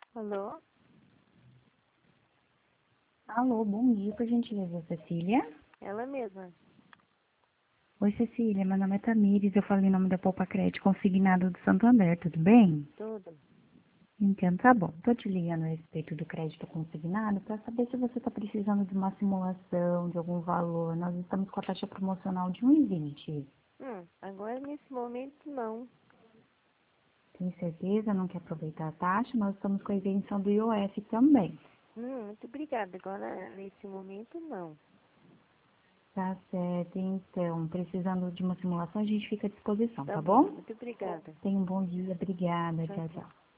Alô? Alô, bom dia, por gentileza, Cecília. Ela mesma. Oi, Cecília, meu nome é Tamires, eu falo em nome da Poupa Crédito Consignado do Santander, tudo bem? Tudo. Então, tá bom. Tô te ligando a respeito do crédito consignado para saber se você está precisando de uma simulação, de algum valor. Nós estamos com a taxa promocional de 1,20. Agora nesse momento não. Tem certeza? Não quer aproveitar a taxa? Nós estamos com a isenção do IOF também. Muito obrigada. Agora nesse momento não. Tá certo, então, precisando de uma simulação, a gente fica à disposição, Tá tá bom, bom? muito obrigada. Tenha um bom dia, obrigada, Tchau, tchau, tchau. tchau.